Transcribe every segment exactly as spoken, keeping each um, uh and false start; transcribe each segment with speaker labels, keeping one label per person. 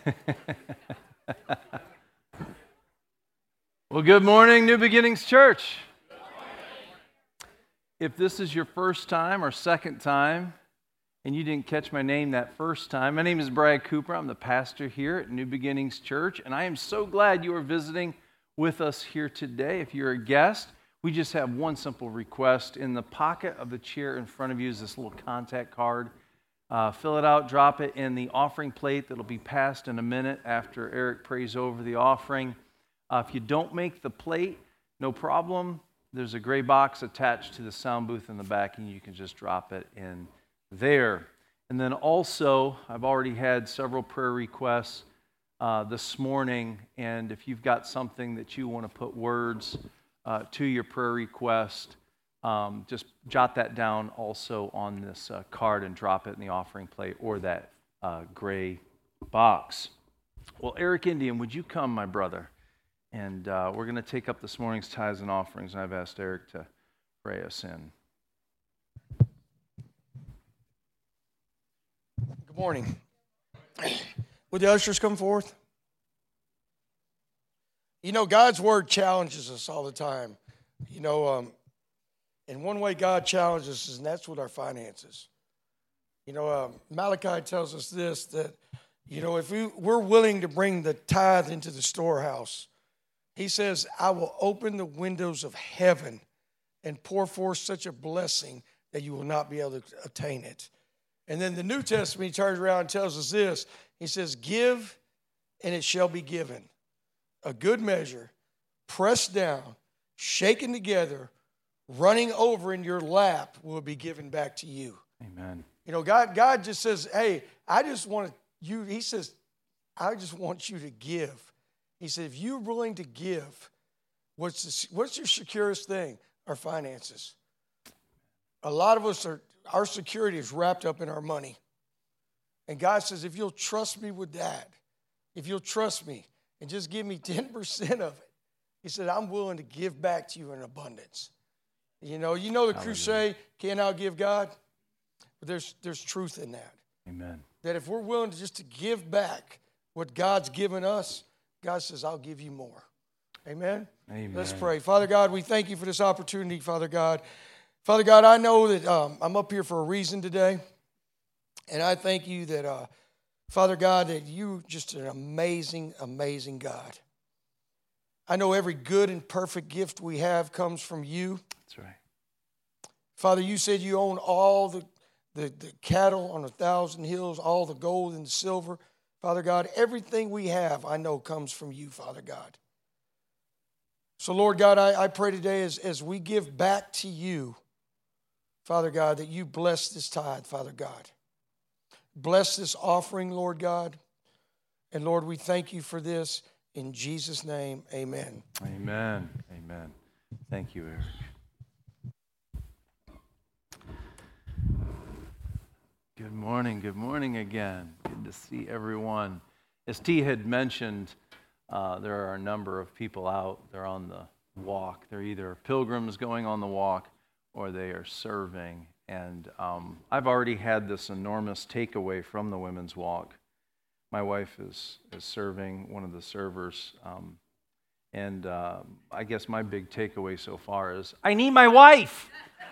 Speaker 1: Well, good morning, New Beginnings Church. If this is your first time or second time, and you didn't catch my name that first time, my name is Brad Cooper. I'm the pastor here at New Beginnings Church, and I am so glad you are visiting with us here today. If you're a guest, we just have one simple request. In the pocket of the chair in front of you is this little contact card. Uh, fill it out, drop it in the offering plate that'll be passed in a minute after Eric prays over the offering. Uh, if you don't make the plate, no problem. There's a gray box attached to the sound booth in the back, and you can just drop it in there. And then also, I've already had several prayer requests uh, this morning, and if you've got something that you want to put words uh, to your prayer request, um, just jot that down also on this uh, card and drop it in the offering plate or that uh, gray box. Well, Eric Indian, would you come, my brother? And uh, we're going to take up this morning's tithes and offerings, and I've asked Eric to pray us in.
Speaker 2: Good morning. Would the ushers come forth? You know, God's word challenges us all the time. You know, um, in one way God challenges us, and that's with our finances. You know, um, Malachi tells us this, that, you know, if we, we're willing to bring the tithe into the storehouse, he says, I will open the windows of heaven and pour forth such a blessing that you will not be able to attain it. And then the New Testament, he turns around and tells us this. He says, give and it shall be given. A good measure, pressed down, shaken together, running over in your lap will be given back to you.
Speaker 1: Amen. You
Speaker 2: know, God, God just says, hey, I just want you, he says, I just want you to give. He said, if you're willing to give, what's the, what's your securest thing? Our finances. A lot of us are, our security is wrapped up in our money. And God says, if you'll trust me with that, if you'll trust me and just give me ten percent of it, he said, I'm willing to give back to you in abundance. You know, you know the
Speaker 1: Hallelujah.
Speaker 2: Crusade, can't outgive God, but there's, there's truth in that.
Speaker 1: Amen.
Speaker 2: That if we're willing to just to give back what God's given us, God says, I'll give you more. Amen?
Speaker 1: Amen.
Speaker 2: Let's pray. Father God, we thank you for this opportunity, Father God. Father God, I know that um, I'm up here for a reason today. And I thank you that, uh, Father God, that you're just an amazing, amazing God. I know every good and perfect gift we have comes from you.
Speaker 1: That's right.
Speaker 2: Father, you said you own all the, the, the cattle on a thousand hills, all the gold and the silver. Father God, everything we have, I know, comes from you, Father God. So, Lord God, I, I pray today as, as we give back to you, Father God, that you bless this tithe, Father God. Bless this offering, Lord God. And, Lord, we thank you for this. In Jesus' name, amen.
Speaker 1: Amen. Amen. Thank you, Eric. Good morning. Good morning again. Good to see everyone. As T had mentioned, uh, there are a number of people out. They're on the walk. They're either pilgrims going on the walk or they are serving. And um, I've already had this enormous takeaway from the women's walk. My wife is, is serving, one of the servers. Um, and uh, I guess my big takeaway so far is, I need my wife.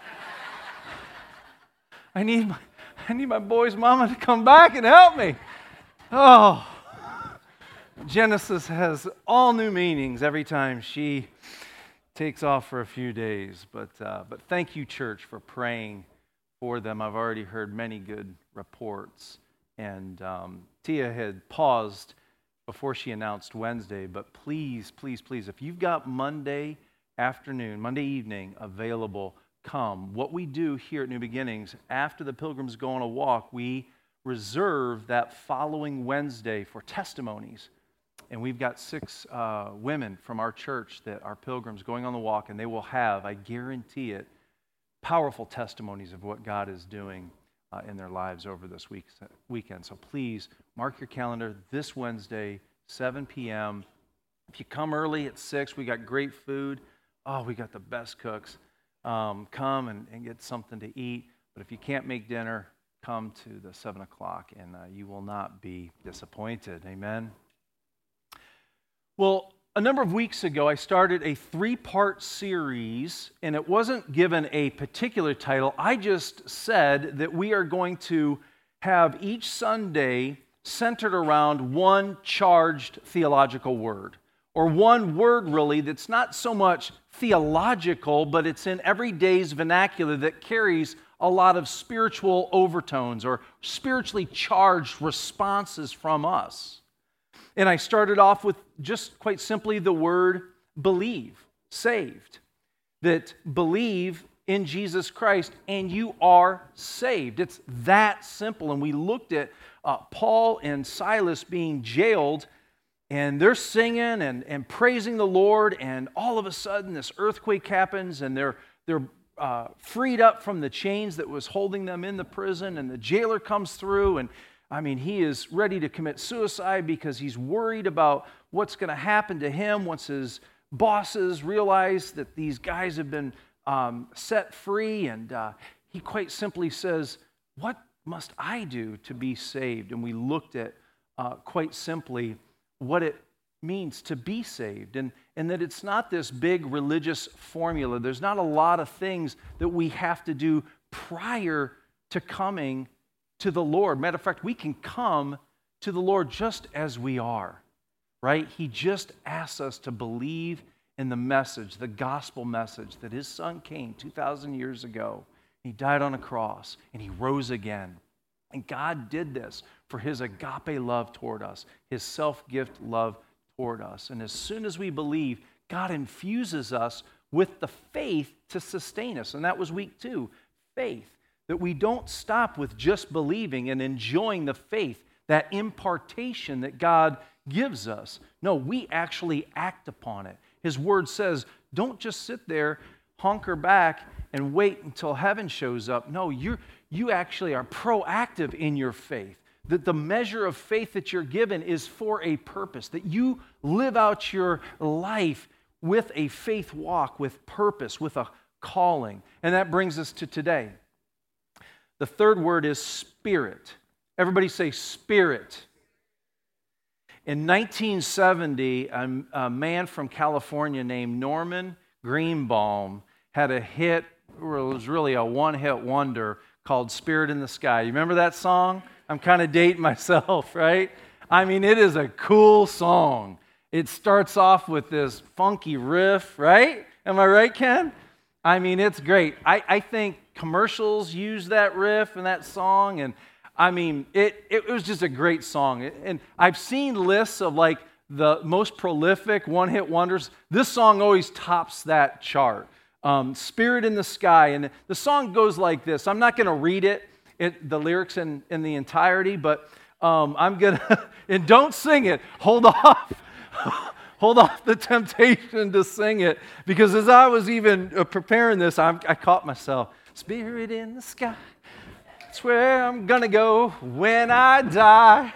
Speaker 1: I need my... I need my boy's mama to come back and help me. Oh, Genesis has all new meanings every time she takes off for a few days. But uh, but thank you, church, for praying for them. I've already heard many good reports. And um, Tia had paused before she announced Wednesday. But please, please, please, if you've got Monday afternoon, Monday evening available, come. What we do here at New Beginnings, after the pilgrims go on a walk, we reserve that following Wednesday for testimonies. And we've got six uh, women from our church that are pilgrims going on the walk, and they will have, I guarantee it, powerful testimonies of what God is doing uh, in their lives over this week, weekend. So please mark your calendar this Wednesday, seven p.m. If you come early at six, we got great food. Oh, we got the best cooks. Um, come and, and get something to eat. But if you can't make dinner, come to the seven o'clock, and uh, you will not be disappointed. Amen. Well, a number of weeks ago, I started a three-part series, and it wasn't given a particular title. I just said that we are going to have each Sunday centered around one charged theological word, or one word really that's not so much theological, but it's in everyday's vernacular that carries a lot of spiritual overtones or spiritually charged responses from us. And I started off with just quite simply the word believe, saved. That believe in Jesus Christ and you are saved. It's that simple. And we looked at uh, Paul and Silas being jailed, and they're singing and, and praising the Lord, and all of a sudden this earthquake happens, and they're, they're uh, freed up from the chains that was holding them in the prison, and the jailer comes through, and I mean, he is ready to commit suicide because he's worried about what's going to happen to him once his bosses realize that these guys have been um, set free. And uh, he quite simply says, what must I do to be saved? And we looked at uh, quite simply what it means to be saved, and, and that it's not this big religious formula. There's not a lot of things that we have to do prior to coming to the Lord. Matter of fact, we can come to the Lord just as we are, right? He just asks us to believe in the message, the gospel message that his son came two thousand years ago. He died on a cross and he rose again. And God did this for his agape love toward us, his self-gift love toward us. And as soon as we believe, God infuses us with the faith to sustain us. And that was week two, faith. That we don't stop with just believing and enjoying the faith, that impartation that God gives us. No, we actually act upon it. His word says, don't just sit there, hunker back, and wait until heaven shows up. No, you you actually are proactive in your faith. That the measure of faith that you're given is for a purpose. That you live out your life with a faith walk, with purpose, with a calling. And that brings us to today. The third word is spirit. Everybody say spirit. In nineteen seventy, a, a man from California named Norman Greenbaum had a hit, or it was really a one-hit wonder, called Spirit in the Sky. You remember that song? I'm kind of dating myself, right? I mean, it is a cool song. It starts off with this funky riff, right? Am I right, Ken? I mean, it's great. I, I think commercials use that riff and that song, and I mean, it, it was just a great song. And I've seen lists of like the most prolific one-hit wonders. This song always tops that chart. Um, Spirit in the Sky, and the song goes like this. I'm not going to read it, it, the lyrics in, in the entirety, but um, I'm going to, and don't sing it. Hold off. Hold off the temptation to sing it, because as I was even preparing this, I'm, I caught myself. Spirit in the sky, that's where I'm gonna go when I die.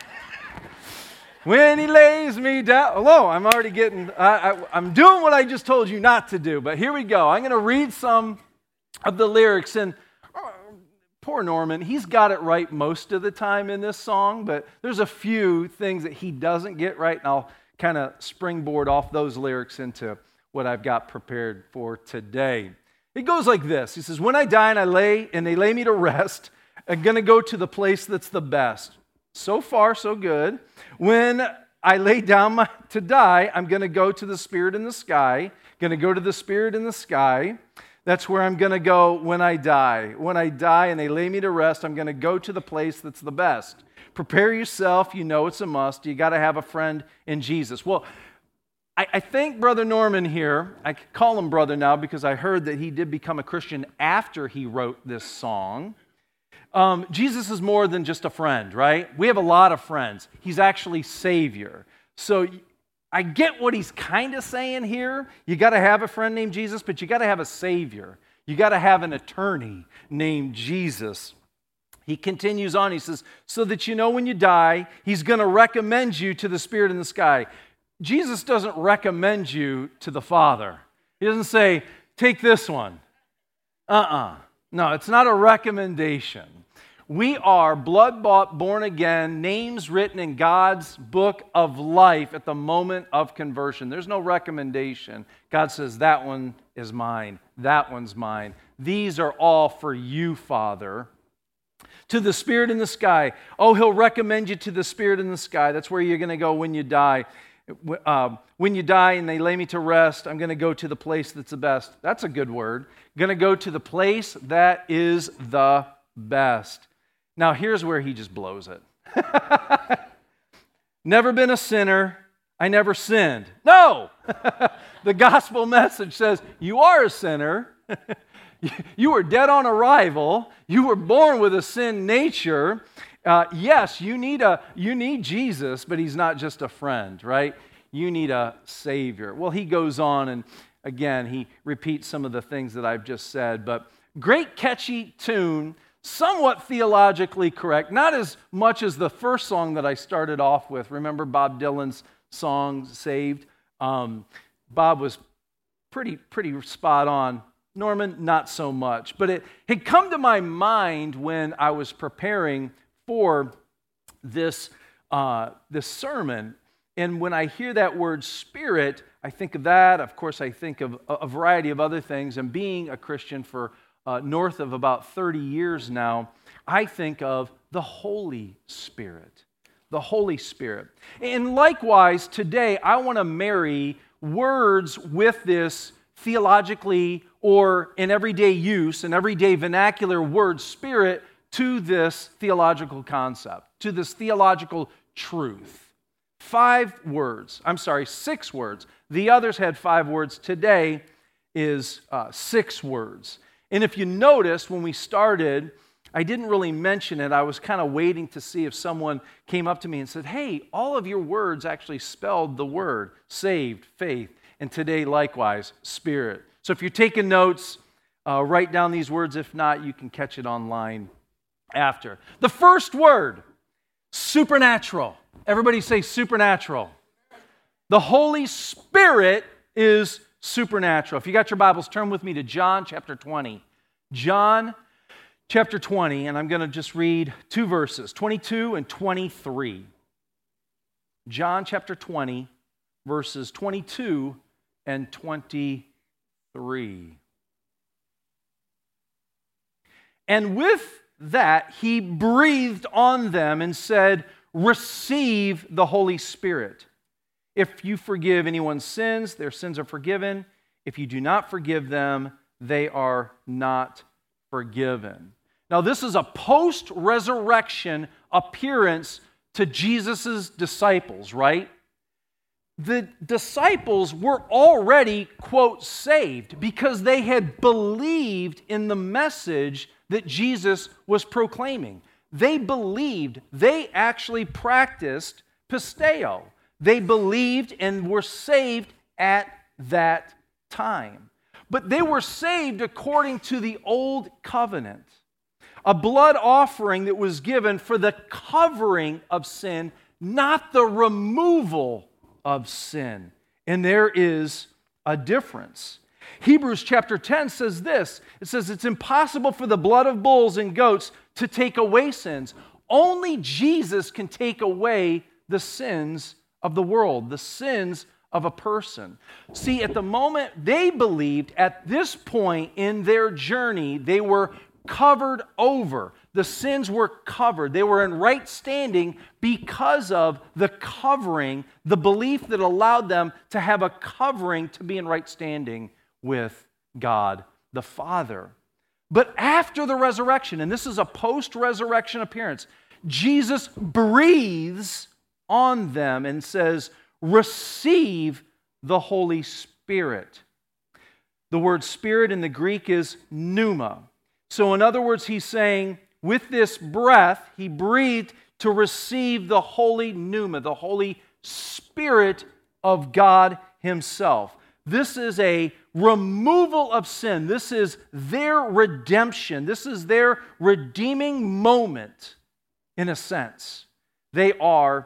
Speaker 1: When he lays me down. Hello, I'm already getting, I, I, I'm doing what I just told you not to do, but here we go. I'm gonna read some of the lyrics, and uh, poor Norman, he's got it right most of the time in this song, but there's a few things that he doesn't get right, and I'll kind of springboard off those lyrics into what I've got prepared for today. It goes like this. He says, when I die and I lay and they lay me to rest, I'm going to go to the place that's the best. So far, so good. When I lay down my, to die, I'm going to go to the Spirit in the sky. Going to go to the Spirit in the sky. That's where I'm going to go when I die. When I die and they lay me to rest, I'm going to go to the place that's the best. Prepare yourself. You know it's a must. You got to have a friend in Jesus. Well, I, I think Brother Norman here, I call him brother now because I heard that he did become a Christian after he wrote this song. Um, Jesus is more than just a friend, right? We have a lot of friends. He's actually Savior. So I get what he's kind of saying here. You got to have a friend named Jesus, but you got to have a Savior. You got to have an attorney named Jesus. He continues on, he says, so that you know when you die, he's going to recommend you to the Spirit in the sky. Jesus doesn't recommend you to the Father. He doesn't say, take this one. Uh-uh. No, it's not a recommendation. We are blood-bought, born-again, names written in God's book of life at the moment of conversion. There's no recommendation. God says, that one is mine. That one's mine. These are all for you, Father. To the Spirit in the sky. Oh, He'll recommend you to the Spirit in the sky. That's where you're going to go when you die. Uh, when you die and they lay me to rest, I'm going to go to the place that's the best. That's a good word. I'm going to go to the place that is the best. Now, here's where he just blows it. Never been a sinner. I never sinned. No! The gospel message says, you are a sinner. You were dead on arrival. You were born with a sin nature. Uh, yes, you need a you need Jesus, but He's not just a friend, right? You need a Savior. Well, he goes on, and again, he repeats some of the things that I've just said, but great catchy tune, somewhat theologically correct, not as much as the first song that I started off with. Remember Bob Dylan's song, Saved? Um, Bob was pretty, pretty spot on. Norman, not so much. But it had come to my mind when I was preparing for this, uh, this sermon. And when I hear that word Spirit, I think of that. Of course, I think of a variety of other things. And being a Christian for uh, north of about thirty years now, I think of the Holy Spirit. The Holy Spirit. And likewise, today, I want to marry words with this theologically or in everyday use, in everyday vernacular word, Spirit, to this theological concept, to this theological truth. Five words. I'm sorry, six words. The others had five words. Today is uh, six words. And if you noticed when we started, I didn't really mention it. I was kind of waiting to see if someone came up to me and said, hey, all of your words actually spelled the word saved, faith, and today likewise, Spirit. So if you're taking notes, uh, write down these words. If not, you can catch it online after. The first word, supernatural. Everybody say supernatural. The Holy Spirit is supernatural. If you got your Bibles, turn with me to John chapter twenty. John chapter twenty, and I'm going to just read two verses, twenty-two and twenty-three. John chapter twenty, verses twenty-two and twenty-three. And with that, he breathed on them and said, receive the Holy Spirit. If you forgive anyone's sins, their sins are forgiven. If you do not forgive them, they are not forgiven. Now, this is a post-resurrection appearance to Jesus' disciples, right? The disciples were already, quote, saved because they had believed in the message that Jesus was proclaiming. They believed, they actually practiced pisteo. They believed and were saved at that time. But they were saved according to the old covenant, a blood offering that was given for the covering of sin, not the removal of sin. And there is a difference. Hebrews chapter ten says this. It says it's impossible for the blood of bulls and goats to take away sins. Only Jesus can take away the sins of the world, the sins of a person. See, at the moment they believed, at this point in their journey, they were covered over. The sins were covered. They were in right standing because of the covering, the belief that allowed them to have a covering to be in right standing with God the Father. But after the resurrection, and this is a post-resurrection appearance, Jesus breathes on them and says, receive the Holy Spirit. The word Spirit in the Greek is pneuma. So in other words, he's saying, with this breath, he breathed to receive the Holy Pneuma, the Holy Spirit of God Himself. This is a removal of sin. This is their redemption. This is their redeeming moment, in a sense. They are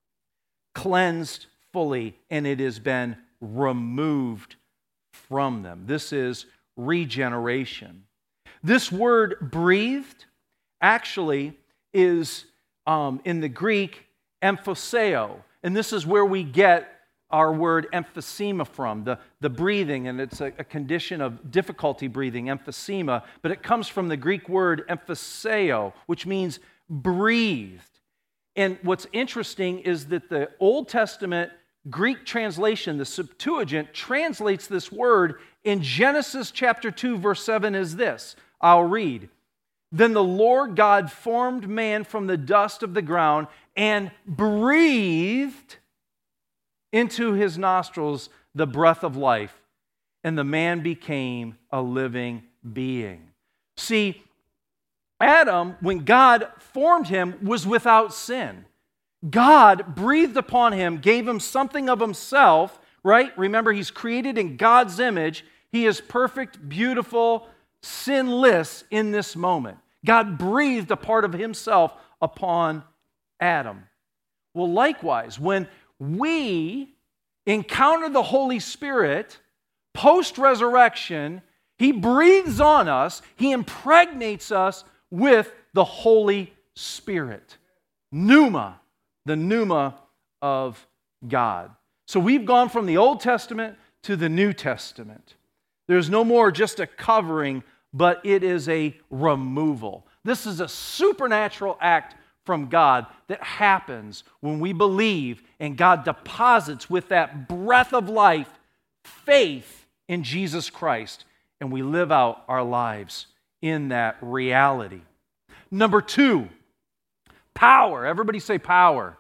Speaker 1: cleansed fully, and it has been removed from them. This is regeneration. This word breathed actually is, um, in the Greek, emphaseo. And this is where we get our word emphysema from, the, the breathing, and it's a, a condition of difficulty breathing, emphysema, but it comes from the Greek word emphaseo, which means breathed. And what's interesting is that the Old Testament Greek translation, the Septuagint, translates this word in Genesis chapter two, verse seven is this. I'll read. Then the Lord God formed man from the dust of the ground and breathed into his nostrils the breath of life, and the man became a living being. See, Adam, when God formed him, was without sin. God breathed upon him, gave him something of himself, right? Remember, he's created in God's image. He is perfect, beautiful, sinless in this moment. God breathed a part of himself upon Adam. Well, likewise, when we encounter the Holy Spirit post-resurrection, he breathes on us, he impregnates us with the Holy Spirit. Pneuma, the pneuma of God. So we've gone from the Old Testament to the New Testament. There's no more just a covering, but it is a removal. This is a supernatural act from God that happens when we believe and God deposits with that breath of life faith in Jesus Christ, and we live out our lives in that reality. Number two, power. Everybody say power.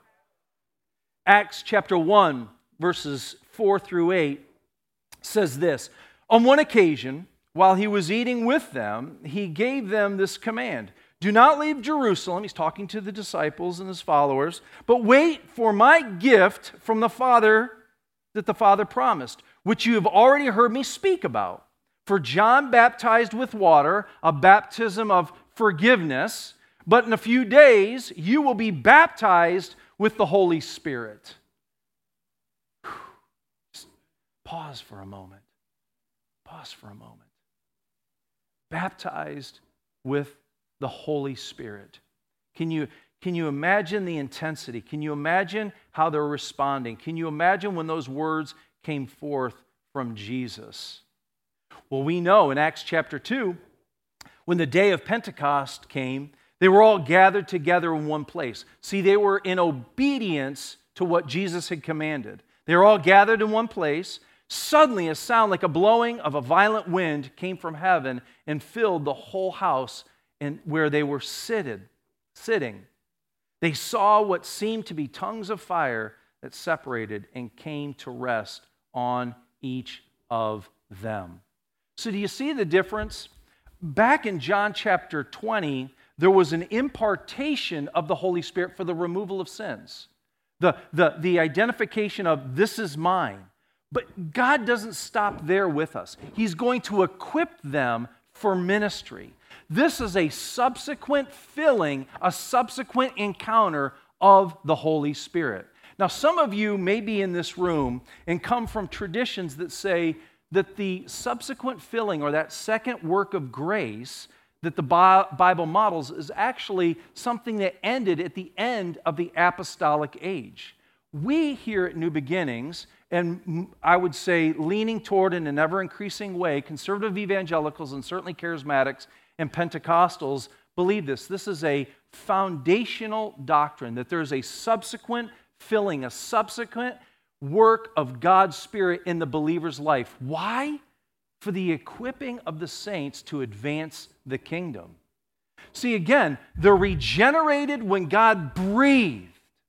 Speaker 1: Acts chapter one, verses four through eight says this. On one occasion, while he was eating with them, he gave them this command. Do not leave Jerusalem, he's talking to the disciples and his followers, but wait for my gift from the Father that the Father promised, which you have already heard me speak about. For John baptized with water, a baptism of forgiveness, but in a few days you will be baptized with the Holy Spirit. Just pause for a moment. Pause for a moment. Baptized with the Holy Spirit. Can you, can you imagine the intensity? Can you imagine how they're responding? Can you imagine when those words came forth from Jesus? Well, we know in Acts chapter two, when the day of Pentecost came, they were all gathered together in one place. See, they were in obedience to what Jesus had commanded. They were all gathered in one place. Suddenly, a sound like a blowing of a violent wind came from heaven and filled the whole house and where they were seated, sitting. They saw what seemed to be tongues of fire that separated and came to rest on each of them. So do you see the difference? Back in John chapter twenty, there was an impartation of the Holy Spirit for the removal of sins. The, the, the identification of this is mine. But God doesn't stop there with us. He's going to equip them for ministry. This is a subsequent filling, a subsequent encounter of the Holy Spirit. Now, some of you may be in this room and come from traditions that say that the subsequent filling or that second work of grace that the Bible models is actually something that ended at the end of the apostolic age. We here at New Beginnings, and I would say leaning toward in an ever-increasing way, conservative evangelicals and certainly charismatics and Pentecostals believe this. This is a foundational doctrine, that there's a subsequent filling, a subsequent work of God's Spirit in the believer's life. Why? For the equipping of the saints to advance the kingdom. See, again, they're regenerated when God breathed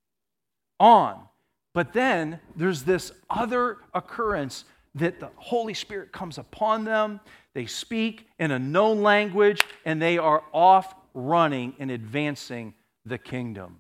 Speaker 1: on. But then there's this other occurrence that the Holy Spirit comes upon them, they speak in a known language, and they are off running and advancing the kingdom.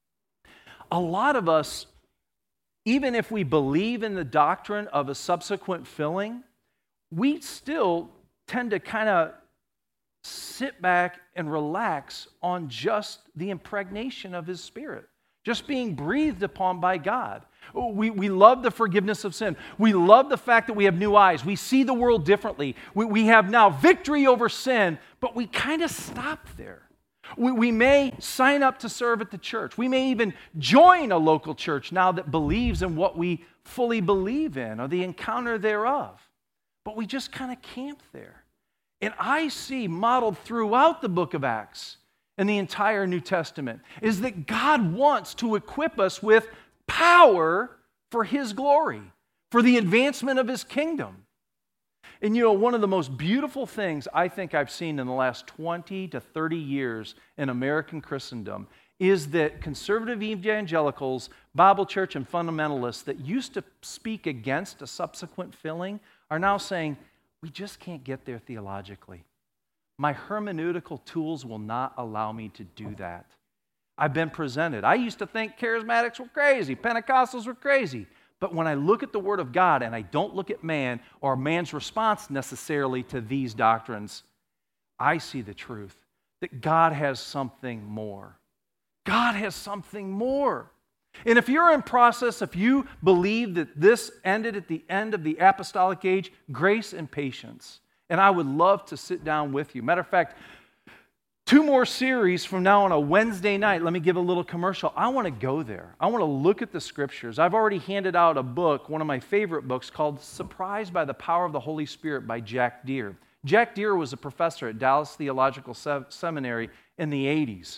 Speaker 1: A lot of us, even if we believe in the doctrine of a subsequent filling, we still tend to kind of sit back and relax on just the impregnation of His Spirit, just being breathed upon by God. We, we love the forgiveness of sin. We love the fact that we have new eyes. We see the world differently. We, we have now victory over sin, but we kind of stop there. We, we may sign up to serve at the church. We may even join a local church now that believes in what we fully believe in or the encounter thereof. But we just kind of camp there. And I see modeled throughout the book of Acts and the entire New Testament is that God wants to equip us with power for His glory, for the advancement of His kingdom. And you know, one of the most beautiful things I think I've seen in the last twenty to thirty years in American Christendom is that conservative evangelicals, Bible church, and fundamentalists that used to speak against a subsequent filling are now saying, we just can't get there theologically. My hermeneutical tools will not allow me to do that. I've been presented. I used to think charismatics were crazy, Pentecostals were crazy. But when I look at the Word of God and I don't look at man or man's response necessarily to these doctrines, I see the truth that God has something more. God has something more. And if you're in process, if you believe that this ended at the end of the apostolic age, grace and patience. And I would love to sit down with you. Matter of fact, two more series from now on a Wednesday night. Let me give a little commercial. I want to go there. I want to look at the Scriptures. I've already handed out a book, one of my favorite books, called Surprised by the Power of the Holy Spirit by Jack Deere. Jack Deere was a professor at Dallas Theological Seminary in the eighties.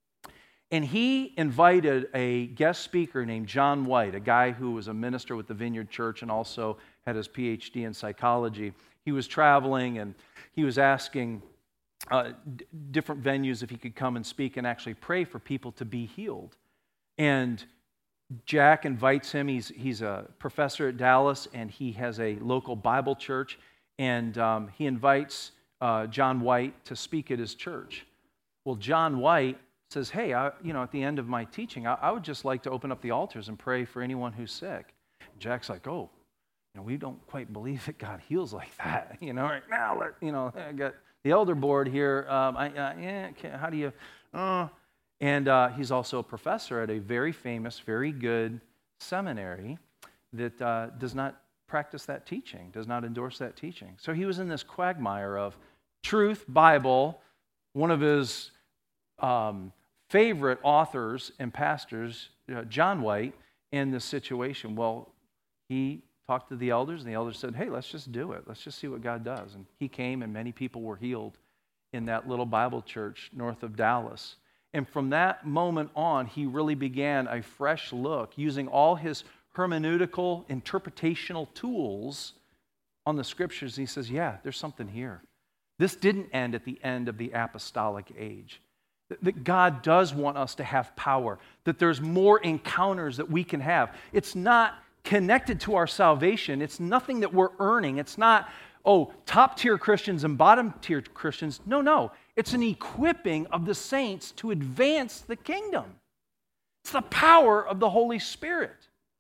Speaker 1: And he invited a guest speaker named John White, a guy who was a minister with the Vineyard Church and also had his P H D in psychology. He was traveling and he was asking uh, d- different venues if he could come and speak and actually pray for people to be healed. And Jack invites him. He's, he's a professor at Dallas and he has a local Bible church. And um, he invites uh, John White to speak at his church. Well, John White says, hey, I, you know, at the end of my teaching, I, I would just like to open up the altars and pray for anyone who's sick. Jack's like, oh, you know, we don't quite believe that God heals like that. You know, right now, let, you know, I got the elder board here. Um, I, uh, yeah, how do you? Uh. And uh, he's also a professor at a very famous, very good seminary that uh, does not practice that teaching, does not endorse that teaching. So he was in this quagmire of truth, Bible. One of his um, favorite authors and pastors, uh, John White, in this situation. Well, he talked to the elders, and the elders said, hey, let's just do it. Let's just see what God does. And he came, and many people were healed in that little Bible church north of Dallas. And from that moment on, he really began a fresh look, using all his hermeneutical, interpretational tools on the Scriptures. He says, yeah, there's something here. This didn't end at the end of the apostolic age. That God does want us to have power, that there's more encounters that we can have. It's not connected to our salvation. It's nothing that we're earning. It's not, oh, top-tier Christians and bottom-tier Christians. No, no. It's an equipping of the saints to advance the kingdom. It's the power of the Holy Spirit.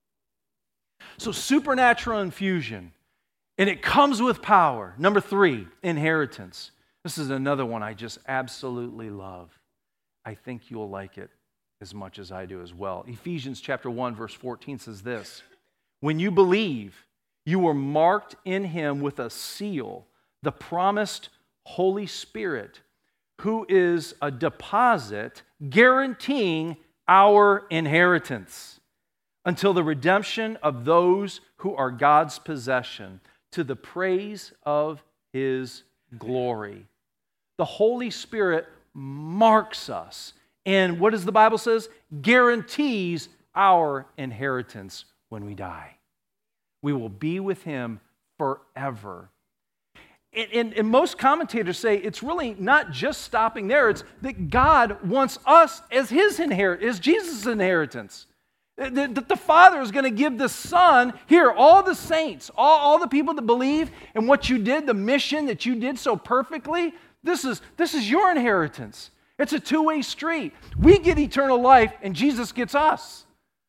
Speaker 1: So supernatural infusion, and it comes with power. Number three, inheritance. This is another one I just absolutely love. I think you'll like it as much as I do as well. Ephesians chapter one, verse fourteen says this, when you believe, you were marked in Him with a seal, the promised Holy Spirit, who is a deposit guaranteeing our inheritance until the redemption of those who are God's possession, to the praise of His glory. The Holy Spirit marks us, and what does the Bible says? Guarantees our inheritance when we die. We will be with Him forever. And, and, and most commentators say it's really not just stopping there. It's that God wants us as His inheritance, as Jesus' inheritance. That the Father is going to give the Son, here, all the saints, all, all the people that believe in what you did, the mission that you did so perfectly, this is, this is your inheritance. It's a two-way street. We get eternal life, and Jesus gets us.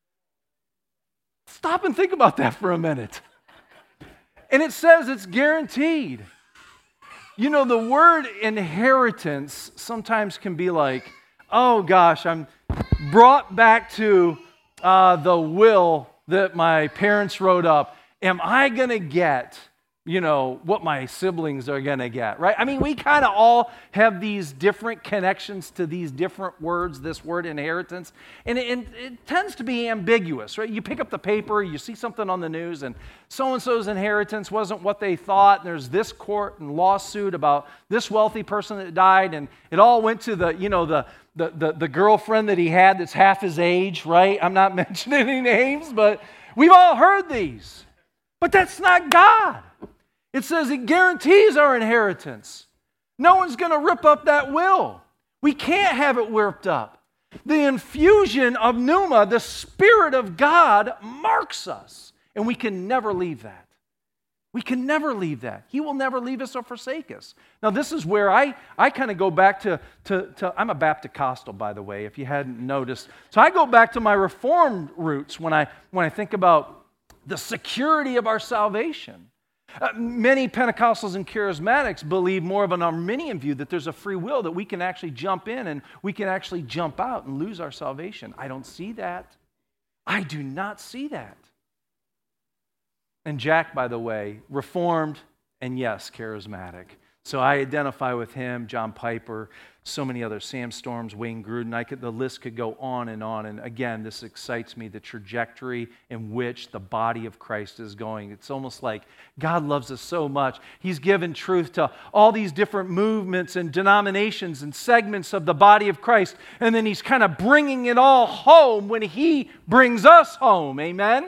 Speaker 1: Stop and think about that for a minute. And it says it's guaranteed. You know, the word inheritance sometimes can be like, oh gosh, I'm brought back to uh, the will that my parents wrote up. Am I going to get you know, what my siblings are going to get, right? I mean, we kind of all have these different connections to these different words, this word inheritance, and it, and it tends to be ambiguous, right? You pick up the paper, you see something on the news, and so-and-so's inheritance wasn't what they thought, and there's this court and lawsuit about this wealthy person that died, and it all went to the, you know, the, the, the, the girlfriend that he had that's half his age, right? I'm not mentioning any names, but we've all heard these. But that's not God. It says it guarantees our inheritance. No one's going to rip up that will. We can't have it ripped up. The infusion of pneuma, the Spirit of God, marks us. And we can never leave that. We can never leave that. He will never leave us or forsake us. Now, this is where I, I kind of go back to, to, to, I'm a Baptist-Costal, by the way, if you hadn't noticed. So I go back to my Reformed roots when I, when I think about the security of our salvation. Uh, many Pentecostals and Charismatics believe more of an Arminian view, that there's a free will, that we can actually jump in and we can actually jump out and lose our salvation. I don't see that. I do not see that. And Jack, by the way, Reformed and yes, Charismatic. So I identify with him, John Piper, so many others, Sam Storms, Wayne Grudem. I could, the list could go on and on. And again, this excites me, the trajectory in which the body of Christ is going. It's almost like God loves us so much. He's given truth to all these different movements and denominations and segments of the body of Christ. And then he's kind of bringing it all home when he brings us home. Amen?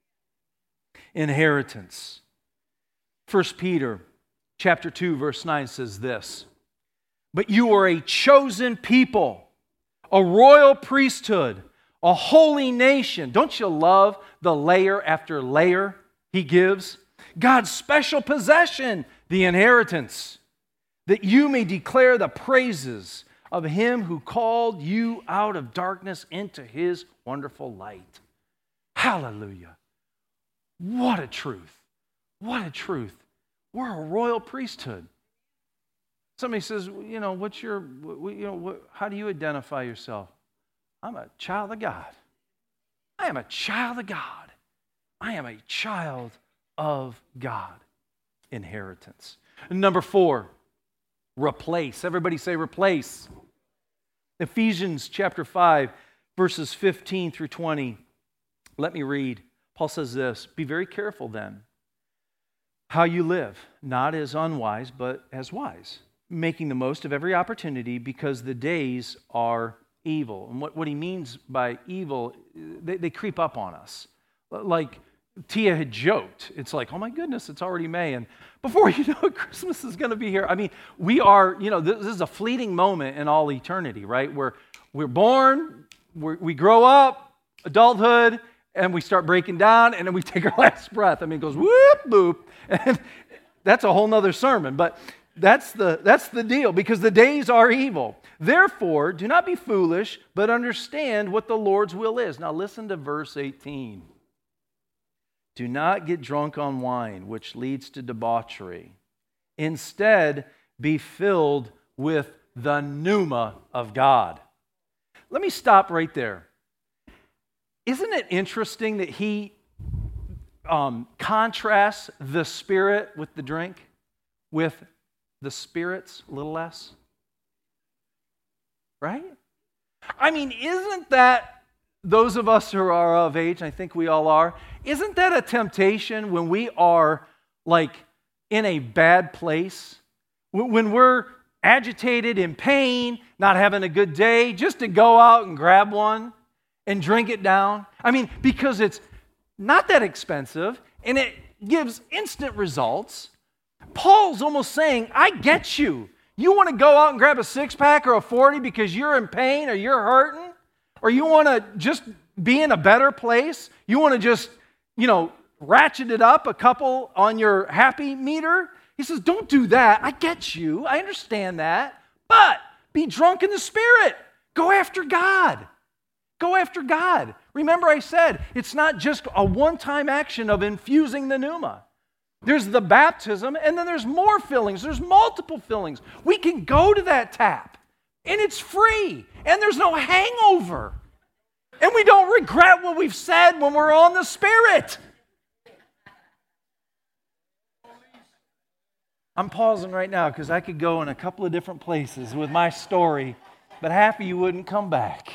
Speaker 1: Inheritance. First Peter chapter two, verse nine says this, "But you are a chosen people, a royal priesthood, a holy nation." Don't you love the layer after layer he gives? God's special possession, the inheritance, that you may declare the praises of him who called you out of darkness into his wonderful light. Hallelujah. What a truth. What a truth. We're a royal priesthood. Somebody says, you know, what's your, you know, what, how do you identify yourself? I'm a child of God. I am a child of God. I am a child of God. Inheritance. Number four, replace. Everybody say replace. Ephesians chapter five, verses fifteen through twenty. Let me read. Paul says this, "Be very careful then how you live, not as unwise, but as wise, making the most of every opportunity, because the days are evil." And what, what he means by evil, they, they creep up on us. Like Tia had joked, it's like, oh my goodness, it's already May, and before you know it, Christmas is going to be here. I mean, we are, you know, this, this is a fleeting moment in all eternity, right? Where we're born, we're, we grow up, adulthood, and we start breaking down, and then we take our last breath. I mean, it goes whoop, boop, and that's a whole nother sermon, but that's the, that's the deal, because the days are evil. Therefore, do not be foolish, but understand what the Lord's will is. Now listen to verse eighteen. "Do not get drunk on wine, which leads to debauchery. Instead, be filled with the pneuma of God." Let me stop right there. Isn't it interesting that he um, contrasts the Spirit with the drink, with the spirits, a little less? Right? I mean, isn't that, those of us who are of age, I think we all are, isn't that a temptation when we are like in a bad place? When we're agitated, in pain, not having a good day, just to go out and grab one and drink it down? I mean, because it's not that expensive and it gives instant results. Paul's almost saying, I get you. You want to go out and grab a six-pack or a forty because you're in pain or you're hurting? Or you want to just be in a better place? You want to just, you know, ratchet it up a couple on your happy meter? He says, don't do that. I get you. I understand that. But be drunk in the Spirit. Go after God. Go after God. Remember I said, it's not just a one-time action of infusing the pneuma. There's the baptism, and then there's more fillings. There's multiple fillings. We can go to that tap, and it's free, and there's no hangover. And we don't regret what we've said when we're on the Spirit. I'm pausing right now because I could go in a couple of different places with my story, but half of you wouldn't come back.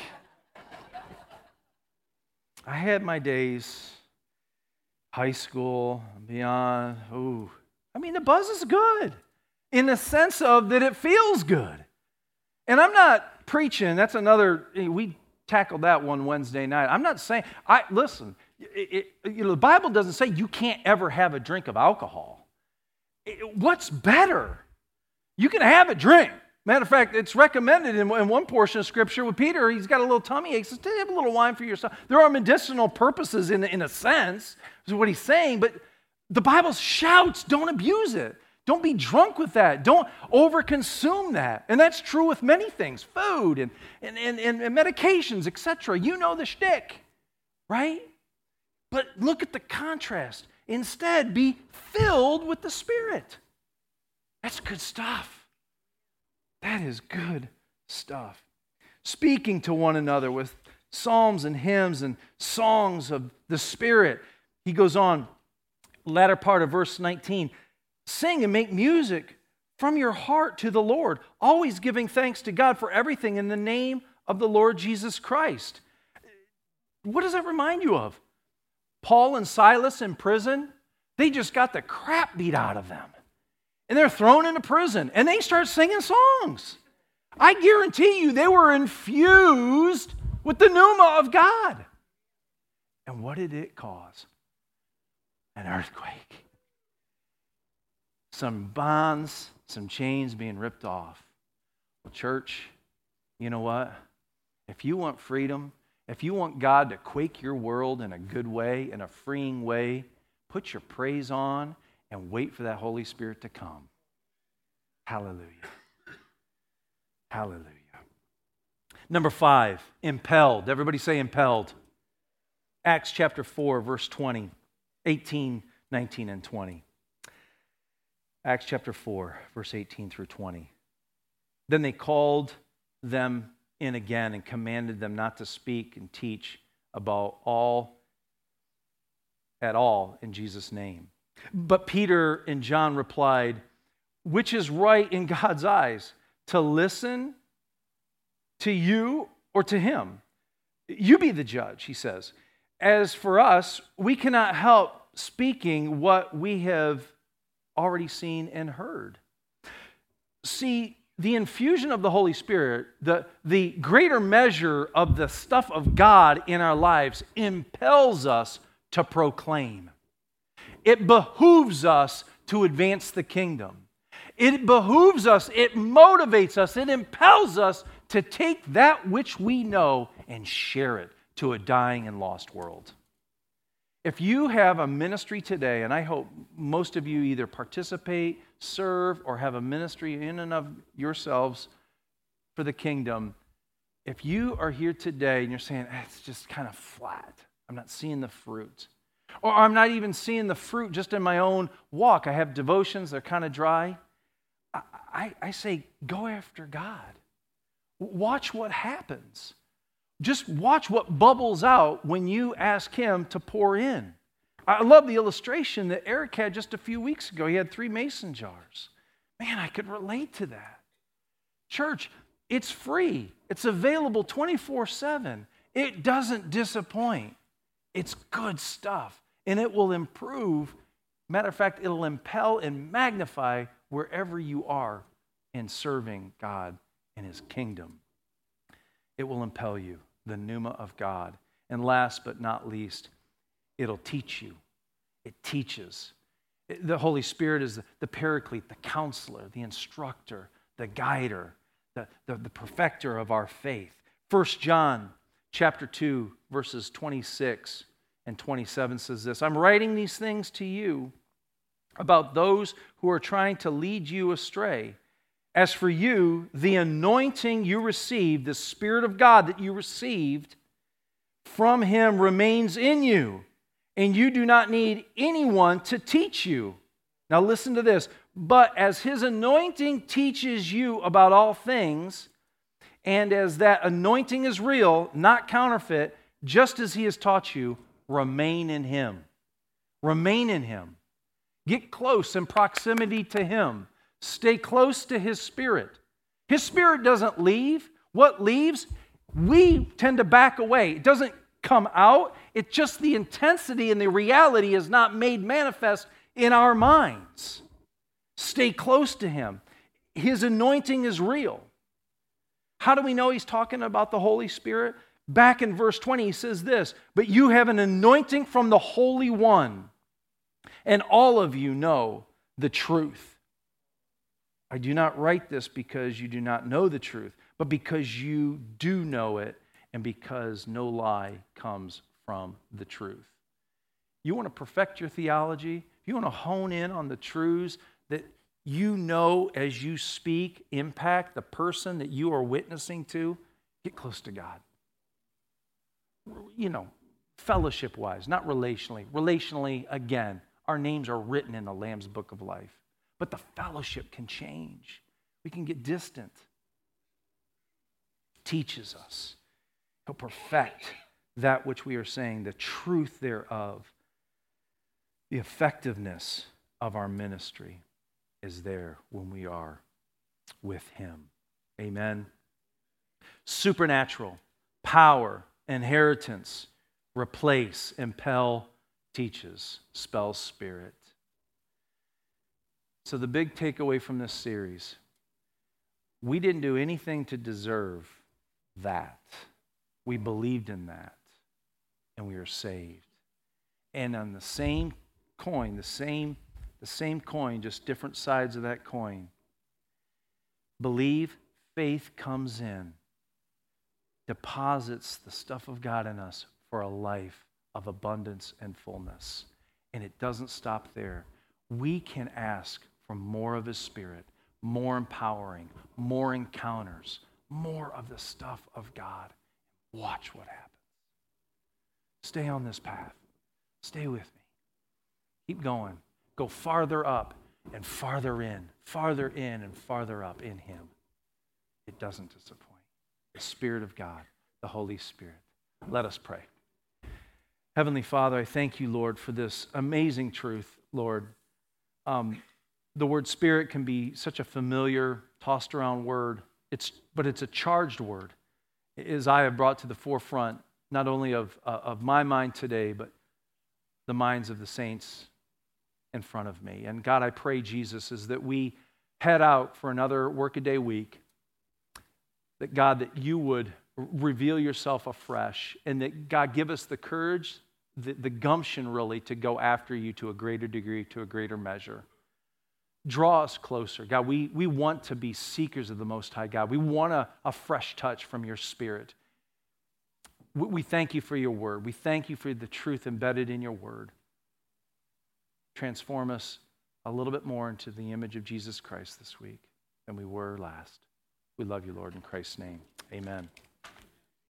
Speaker 1: I had my days, high school, beyond. Ooh, I mean, the buzz is good in the sense of that it feels good. And I'm not preaching. That's another, we tackled that one Wednesday night. I'm not saying, I listen, it, it, you know, the Bible doesn't say you can't ever have a drink of alcohol. It, what's better? You can have a drink. Matter of fact, it's recommended in, in one portion of Scripture with Peter. He's got a little tummy ache. He says, have a little wine for yourself. There are medicinal purposes in, in a sense, is what he's saying, but the Bible shouts, don't abuse it. Don't be drunk with that. Don't overconsume that. And that's true with many things, food and, and, and, and medications, et cetera. You know the shtick, right? But look at the contrast. Instead, be filled with the Spirit. That's good stuff. That is good stuff. Speaking to one another with psalms and hymns and songs of the Spirit. He goes on, latter part of verse nineteen, sing and make music from your heart to the Lord, always giving thanks to God for everything in the name of the Lord Jesus Christ. What does that remind you of? Paul and Silas in prison, they just got the crap beat out of them. And they're thrown into prison, and they start singing songs. I guarantee you they were infused with the pneuma of God. And what did it cause? An earthquake. Some bonds, some chains being ripped off. Well, church, you know what? If you want freedom, if you want God to quake your world in a good way, in a freeing way, put your praise on and wait for that Holy Spirit to come. Hallelujah. Hallelujah. Number five, impelled. Everybody say impelled. Acts chapter four, verse twenty, eighteen, nineteen, and twenty. Acts chapter four, verse eighteen through twenty. Then they called them in again and commanded them not to speak and teach about all, at all in Jesus' name. But Peter and John replied, which is right in God's eyes, to listen to you or to him? You be the judge, he says. As for us, we cannot help speaking what we have already seen and heard. See, the infusion of the Holy Spirit, the, the greater measure of the stuff of God in our lives impels us to proclaim. It behooves us to advance the kingdom. It behooves us, it motivates us, it impels us to take that which we know and share it to a dying and lost world. If you have a ministry today, and I hope most of you either participate, serve, or have a ministry in and of yourselves for the kingdom, if you are here today and you're saying, it's just kind of flat, I'm not seeing the fruit, or I'm not even seeing the fruit just in my own walk, I have devotions, they're kind of dry, I, I, I say, go after God. Watch what happens. Just watch what bubbles out when you ask him to pour in. I love the illustration that Eric had just a few weeks ago. He had three mason jars. Man, I could relate to that. Church, it's free. It's available twenty-four seven. It doesn't disappoint. It's good stuff, and it will improve. Matter of fact, it'll impel and magnify wherever you are in serving God and his kingdom. It will impel you, the pneuma of God. And last but not least, it'll teach you. It teaches. The Holy Spirit is the, the paraclete, the counselor, the instructor, the guider, the, the, the perfecter of our faith. First John chapter two, verses twenty-six and twenty-seven says this, I'm writing these things to you about those who are trying to lead you astray. As for you, the anointing you received, the Spirit of God that you received from him remains in you, and you do not need anyone to teach you. Now listen to this. But as his anointing teaches you about all things, and as that anointing is real, not counterfeit, just as he has taught you, remain in him. Remain in him. Get close in proximity to Him. Stay close to His Spirit. His Spirit doesn't leave. What leaves? We tend to back away. It doesn't come out. It's just the intensity and the reality is not made manifest in our minds. Stay close to Him. His anointing is real. How do we know He's talking about the Holy Spirit? Back in verse twenty, He says this, "But you have an anointing from the Holy One, and all of you know the truth. I do not write this because you do not know the truth, but because you do know it, and because no lie comes from the truth." You want to perfect your theology? You want to hone in on the truths that you know as you speak impact the person that you are witnessing to? Get close to God. You know, fellowship-wise, not relationally. Relationally, again, our names are written in the Lamb's Book of Life. But the fellowship can change. We can get distant. Teaches us. He'll perfect that which we are saying, the truth thereof. The effectiveness of our ministry is there when we are with Him. Amen. Supernatural, power, inheritance, replace, impel, teaches, spells spirit. So the big takeaway from this series, we didn't do anything to deserve that. We believed in that, and we are saved. And on the same coin, the same, the same coin, just different sides of that coin, believe, faith comes in, deposits the stuff of God in us for a life of abundance and fullness. And it doesn't stop there. We can ask for more of His Spirit, more empowering, more encounters, more of the stuff of God. Watch what happens. Stay on this path. Stay with me. Keep going. Go farther up and farther in, farther in and farther up in Him. It doesn't disappoint. The Spirit of God, the Holy Spirit. Let us pray. Heavenly Father, I thank you, Lord, for this amazing truth, Lord. Um, the word Spirit can be such a familiar, tossed around word, it's, but it's a charged word. As I have brought to the forefront, not only of, uh, of my mind today, but the minds of the saints in front of me. And God, I pray, Jesus, is that we head out for another workaday week, that God, that you would reveal yourself afresh, and that God, give us the courage, the, the gumption really, to go after you to a greater degree, to a greater measure. Draw us closer. God, we, we want to be seekers of the Most High God. We want a, a fresh touch from your Spirit. We, we thank you for your word. We thank you for the truth embedded in your word. Transform us a little bit more into the image of Jesus Christ this week than we were last. We love you, Lord, in Christ's name. Amen.